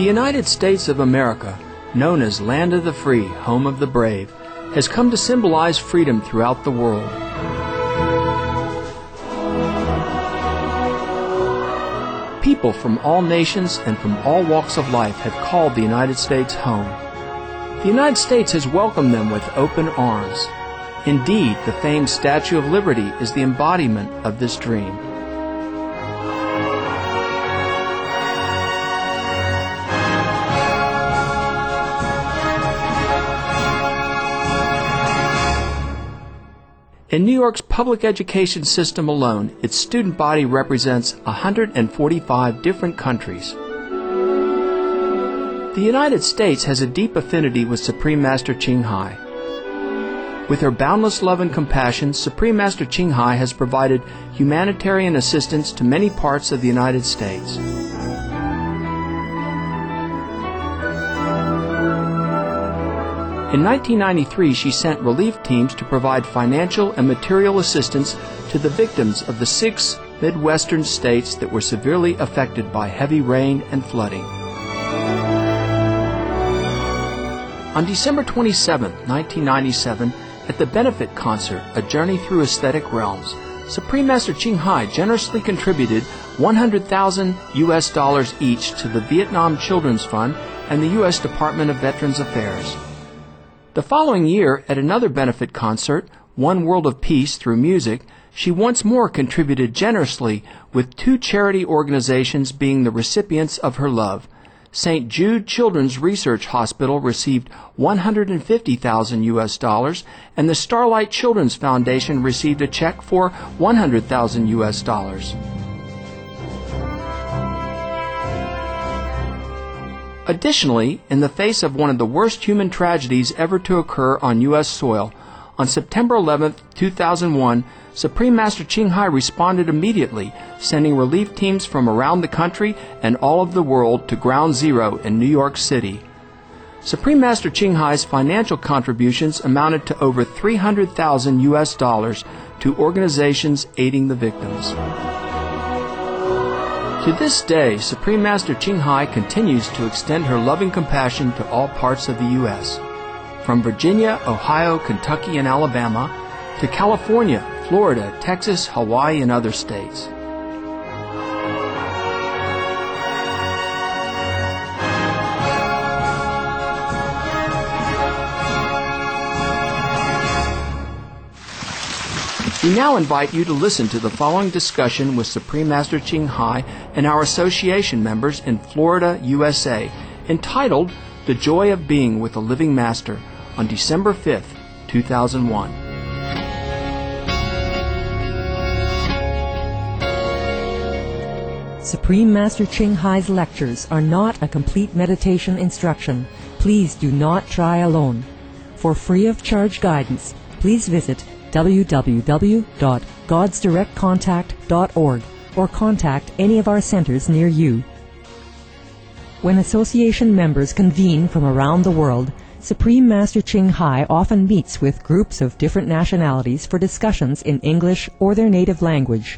The United States of America, known as Land of the Free, Home of the Brave, has come to symbolize freedom throughout the world. People from all nations and from all walks of life have called the United States home. The United States has welcomed them with open arms. Indeed, the famed Statue of Liberty is the embodiment of this dream. In New York's public education system alone, its student body represents 145 different countries. The United States has a deep affinity with Supreme Master Ching Hai. With her boundless love and compassion, Supreme Master Ching Hai has provided humanitarian assistance to many parts of the United States. In 1993, she sent relief teams to provide financial and material assistance to the victims of the 6 Midwestern states that were severely affected by heavy rain and flooding. On December 27, 1997, at the benefit concert, A Journey Through Aesthetic Realms, Supreme Master Ching Hai generously contributed $100,000 each to the Vietnam Children's Fund and the U.S. Department of Veterans Affairs. The following year, at another benefit concert, One World of Peace Through Music, she once more contributed generously, with 2 charity organizations being the recipients of her love. St. Jude Children's Research Hospital received $150,000, and the Starlight Children's Foundation received a check for $100,000. Additionally, in the face of one of the worst human tragedies ever to occur on U.S. soil, on September 11, 2001, Supreme Master Ching Hai responded immediately, sending relief teams from around the country and all of the world to Ground Zero in New York City. Supreme Master Ching Hai's financial contributions amounted to over $300,000 to organizations aiding the victims. To this day, Supreme Master Ching Hai continues to extend her loving compassion to all parts of the U.S., from Virginia, Ohio, Kentucky, and Alabama, to California, Florida, Texas, Hawaii, and other states. We now invite you to listen to the following discussion with Supreme Master Ching Hai and our association members in Florida, USA, entitled The Joy of Being with a Living Master, on December 5, 2001. Supreme Master Ching Hai's lectures are not a complete meditation instruction. Please do not try alone. For free of charge guidance, please visit www.godsdirectcontact.org or contact any of our centers near you. When association members convene from around the world, Supreme Master Ching Hai often meets with groups of different nationalities for discussions in English or their native language.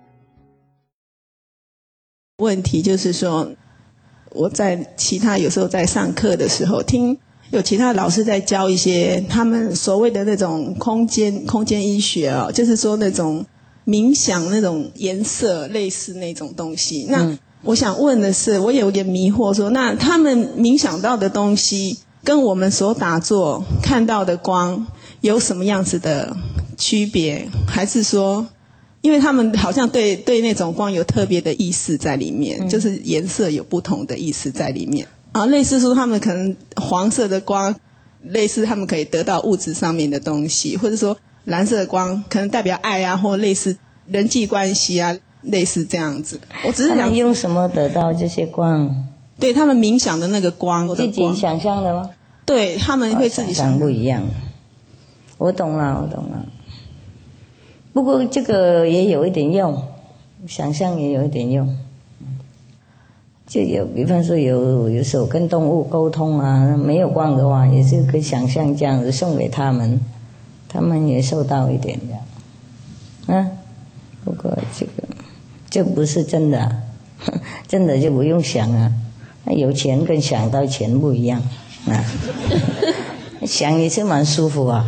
问题就是说，我在其他有时候在上课的时候，听有其他老师在教一些他们所谓的那种空间医学哦，就是说那种冥想那种颜色类似那种东西。那我想问的是，我有点迷惑说，那他们冥想到的东西跟我们所打坐看到的光有什么样子的区别？还是说，因为他们好像对那种光有特别的意思在里面，就是颜色有不同的意思在里面。啊，类似说他们可能黄色的光，类似他们可以得到物质上面的东西，或者说蓝色的光可能代表爱啊，或类似人际关系啊，类似这样子。我只是想他们用什么得到这些光？ 对，他们冥想的那个光， 自己想象的吗？ 对，他们会自己想象不一样。我懂了。不过这个也有一点用，想象也有一点用。就有，比方说有时候跟动物沟通啊，没有光的话，也是跟想象这样子送给他们，他们也受到一点这样。不过这不是真的啊，真的就不用想啊， 有钱跟想到钱不一样啊，想也是蛮舒服啊。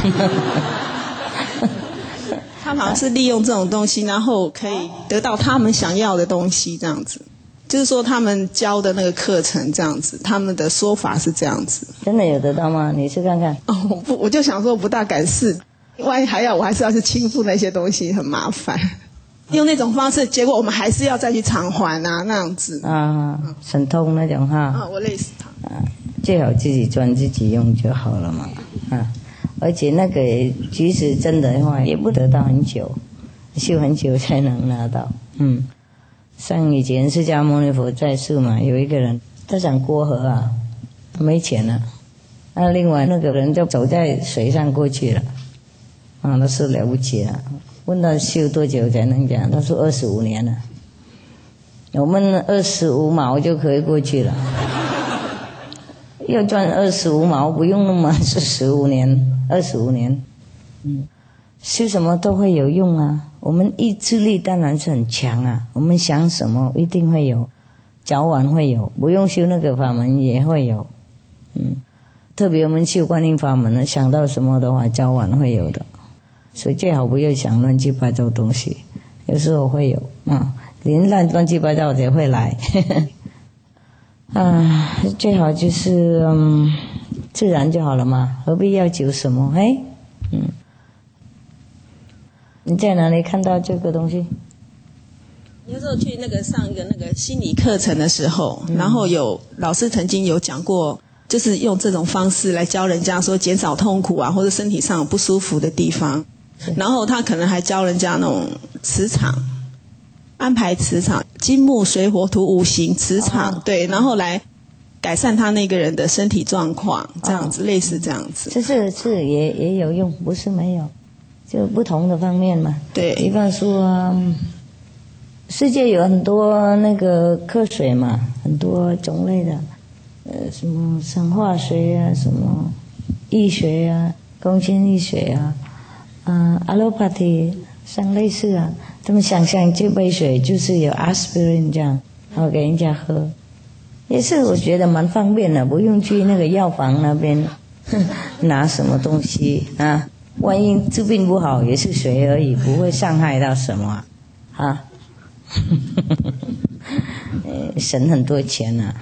他好像是利用这种东西，然后可以得到他们想要的东西，这样子。就是说他们教的那个课程这样子，他们的说法是这样子。 真的有得到吗？你去看看。 哦，我就想说不大敢试，万一我还是要去倾付那些东西，很麻烦。用那种方式，结果我们还是要再去偿还啊，那样子。 神通那种哈。 我累死他。 最好自己赚自己用就好了嘛。而且那个即使真的话，也不得到很久，修很久才能拿到。像以前释迦牟尼佛在世嘛，有一个人他想过河啊，没钱了，另外那个人就走在水上过去了，那是了不起了。问他修多久才能讲，他说25年了。我们25毛就可以过去了，要赚25毛不用那么是15年25年。修什么都会有用啊，我们意志力当然是很强啊，我们想什么一定会有，早晚会有，不用修那个法门也会有。特别我们修观音法门呢，想到什么的话早晚会有的，所以最好不要想乱七八糟东西，有时候会有连乱七八糟也会来。最好就是自然就好了嘛，何必要求什么？你在哪里看到这个东西？ 有时候去上一个心理课程的时候，然后老师曾经有讲过，就是用这种方式来教人家说减少痛苦啊，或者身体上有不舒服的地方。然后他可能还教人家那种磁场，安排磁场，金木水火土5行磁场，对，然后来改善他那个人的身体状况，这样子，类似这样子。 这是也有用，不是没有。就不同的方面嘛， 对， 比方说，世界有很多那个科学嘛，很多种类的，什么生化学啊，什么医学啊，空间医学啊，allopathy 像类似啊，他们想象这杯水就是有 aspirin 这样，然后给人家喝，也是我觉得蛮方便的，不用去那个药房那边拿什么东西啊。万一治病不好也是水而已，不会伤害到什么省很多钱啊。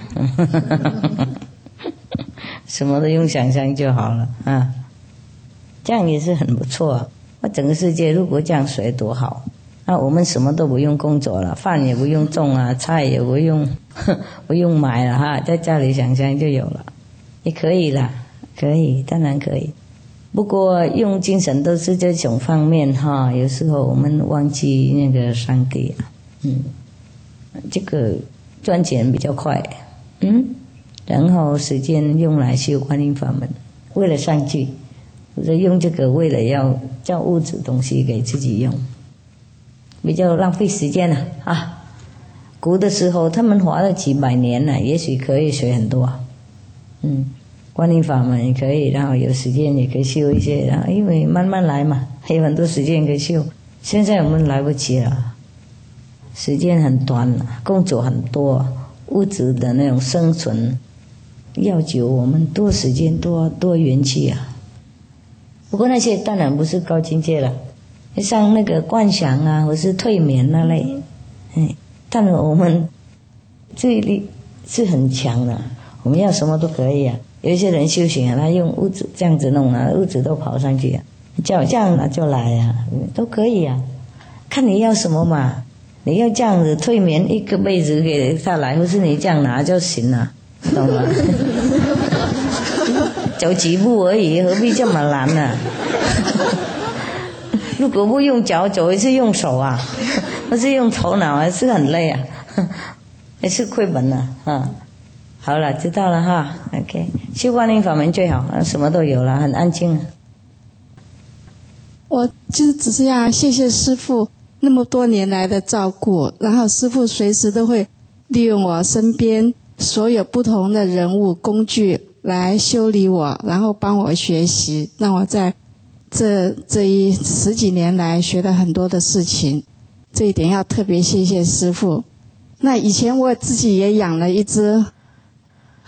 什么都用想象就好了这样也是很不错那整个世界如果这样水多好，那我们什么都不用工作了，饭也不用种啊，菜也不用买了在家里想象就有了，也可以啦，可以，当然可以。不过用精神都是这种方面有时候我们忘记那个上帝这个赚钱比较快然后时间用来修观音法门，为了上去，或者用这个为了要叫物质东西给自己用，比较浪费时间古的时候他们花了几百年了，也许可以学很多观音法门也可以，然后有时间也可以修一些，然后因为慢慢来嘛，还有很多时间可以修。现在我们来不及了，时间很短了，工作很多，物质的那种生存要求我们多时间多元气不过那些当然不是高境界了，像那个观想啊，或是退眠那类但我们注意力是很强的，我们要什么都可以有一些人修行他用物质这样子弄物质都跑上去叫这样就来都可以看你要什么嘛。你要这样子退眠一个被子给他来，或是你这样拿就行了，懂吗？走几步而已，何必这么难呢？如果不用脚走，也是用手不是用头脑，还是很累也是亏本好了，知道了OK， 修观音法门最好，什么都有了，很安静我就只是要谢谢师父那么多年来的照顾，然后师父随时都会利用我身边所有不同的人物工具来修理我，然后帮我学习，让我在这10几年来学了很多的事情，这一点要特别谢谢师父。那以前我自己也养了一只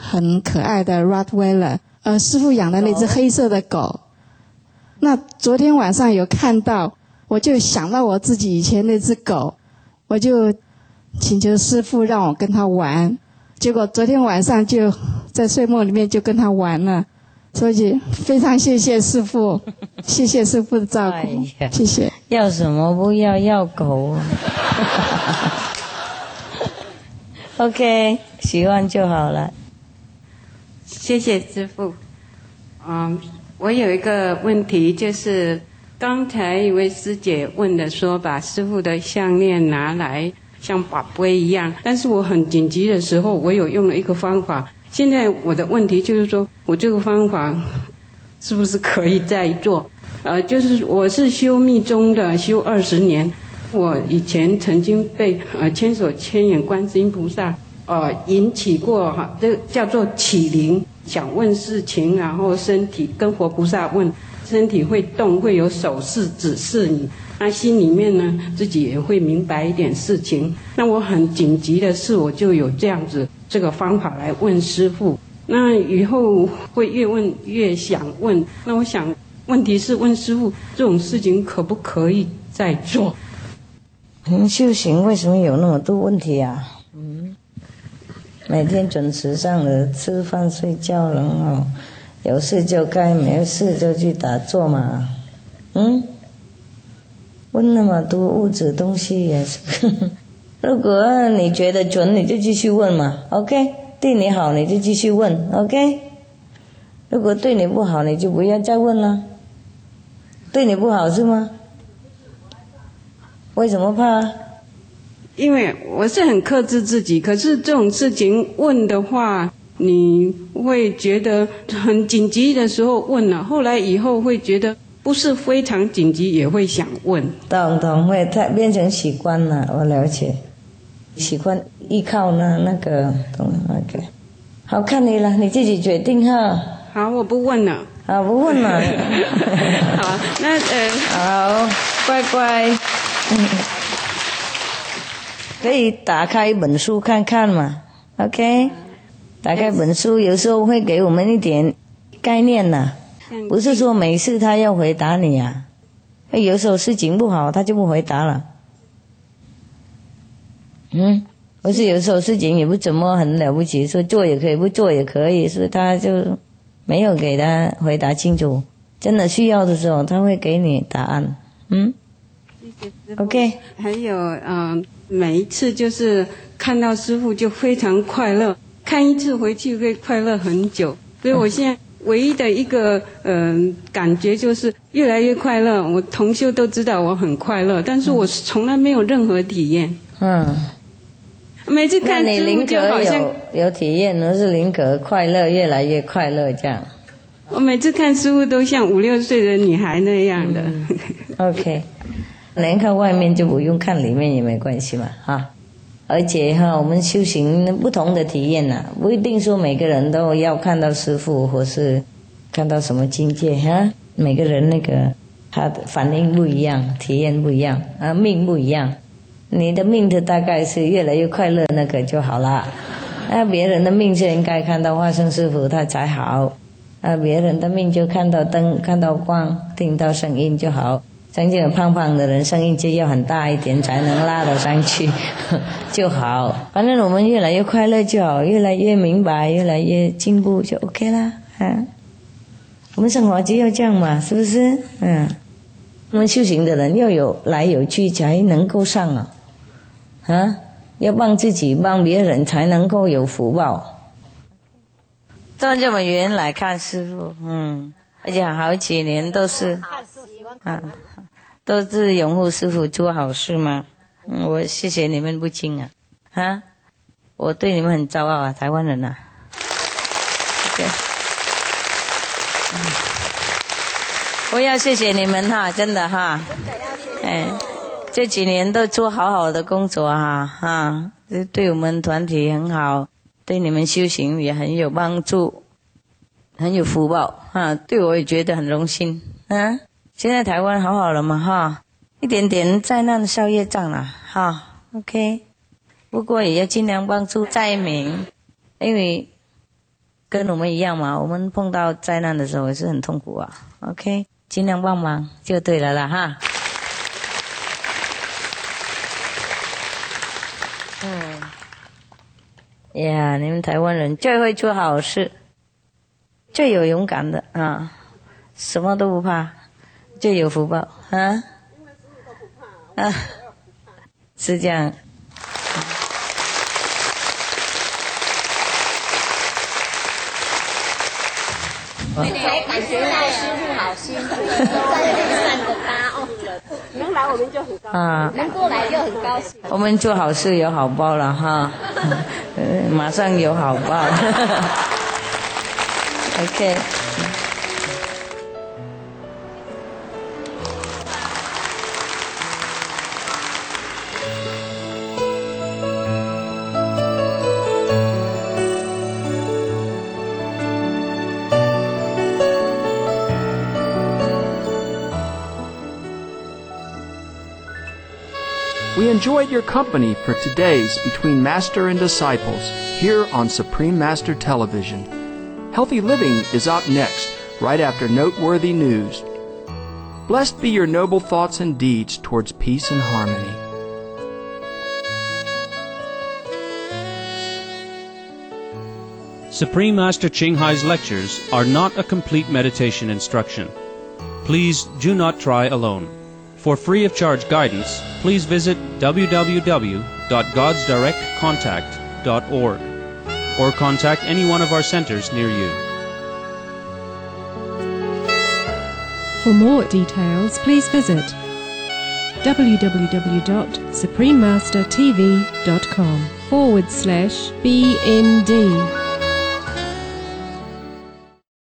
很可爱的 Rottweiler，师父养的那只黑色的狗。那昨天晚上有看到，我就想到我自己以前那只狗，我就请求师父让我跟它玩，结果昨天晚上就在睡梦里面就跟它玩了，所以非常谢谢师父，谢谢师父的照顾，谢谢。 要什么不要，要狗。OK， 喜欢就好了。 谢谢师父。我有一个问题，就是刚才一位师姐问的说，把师父的项链拿来像宝贝一样，但是我很紧急的时候，我有用了一个方法。现在我的问题就是说，我这个方法是不是可以再做？就是我是修密宗的，修20年。我以前曾经被千手千眼观世音菩萨引起过这叫做启灵，想问事情，然后身体跟活菩萨问，身体会动，会有手势指示你，那心里面呢自己也会明白一点事情。那我很紧急的事，我就有这样子这个方法来问师父，那以后会越问越想问。那我想问题是问师父，这种事情可不可以再做？ 修行为什么有那么多问题啊？每天准时上了吃饭睡觉了有事就该，没事就去打坐嘛。问那么多物质东西也是。如果你觉得准，你就继续问嘛 ，OK？ 对你好你就继续问 ，OK？ 如果对你不好，你就不要再问了。对你不好是吗？为什么怕？ 因为我是很克制自己，可是这种事情问的话，你会觉得很紧急的时候问了，后来以后会觉得不是非常紧急也会想问。 懂会变成习惯了，我了解。习惯依靠那个懂那个。好，看你了，你自己决定哈。 好，我不问了。 好，不问了。 好，那好，乖乖。可以打开一本书看看嘛 ，OK？ 打开本书，有时候会给我们一点概念呐，不是说每次他要回答你啊，有时候事情不好他就不回答了，不是有时候事情也不怎么很了不起，说做也可以，不做也可以，所以他就没有给他回答清楚，真的需要的时候他会给你答案，OK？ 还有每一次就是看到师父就非常快乐，看一次回去会快乐很久，所以我现在唯一的一个感觉就是越来越快乐。我同修都知道我很快乐，但是我从来没有任何体验。每次看师父就好像有体验，而是宁可快乐，越来越快乐这样。 我每次看师父都像5、6岁的女孩那样的。 OK。能看外面就不用看里面也没关系嘛而且我们修行不同的体验不一定说每个人都要看到师父或是看到什么境界每个人那个他的反应不一样，体验不一样命不一样，你的命的大概是越来越快乐那个就好了别人的命是应该看到化身师父他才好别人的命就看到灯看到光听到声音就好，像这种胖胖的人声音就要很大一点才能拉得上去就好，反正我们越来越快乐就好，越来越明白，越来越进步就 OK 啦我们生活就要这样嘛，是不是我们修行的人要有来有去才能够上要帮自己帮别人才能够有福报。站这么远来看师父而且好几年都是都是拥护师父做好事吗我谢谢你们不轻我对你们很骄傲台湾人okay. 我要谢谢你们真的这几年都做好好的工作对我们团体很好，对你们修行也很有帮助，很有福报对我也觉得很荣幸现在台湾好好了嘛一点点灾难消业障了OK。 不过也要尽量帮助灾民，因为跟我们一样嘛，我们碰到灾难的时候也是很痛苦啊。OK， 尽量帮忙就对了啦哈。呀，你们台湾人最会做好事，最有勇敢的啊，什么都不怕，最有福报啊。因为师父都不怕啊，是这样。 还感觉到师父好辛苦，在那边站着搭哦，能来我们就很高兴，能过来就很高兴。 我们做好事有好报了哈，马上有好报。OK。 We enjoyed your company for today's Between Master and Disciples here on Supreme Master Television. Healthy Living is up next, right after Noteworthy News. Blessed be your noble thoughts and deeds towards peace and harmony. Supreme Master Ching Hai's lectures are not a complete meditation instruction. Please do not try alone. For free of charge guidance, please visit www.godsdirectcontact.org or contact any one of our centers near you. For more details, please visit www.suprememastertv.com/BMD.